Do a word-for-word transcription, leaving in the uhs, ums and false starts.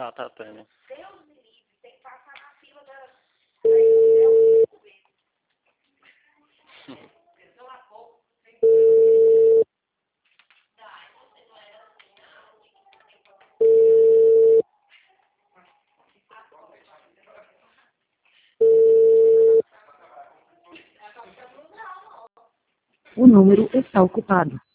Ah, tá, Tânia. Deus me livre, tem que passar na fila da... Não há pouco. O número está ocupado.